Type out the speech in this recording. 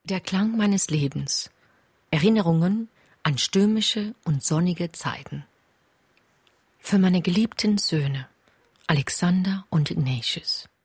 Der Klang meines Lebens. Erinnerungen an stürmische und sonnige Zeiten. Für meine geliebten Söhne, Alexander und Ignatius.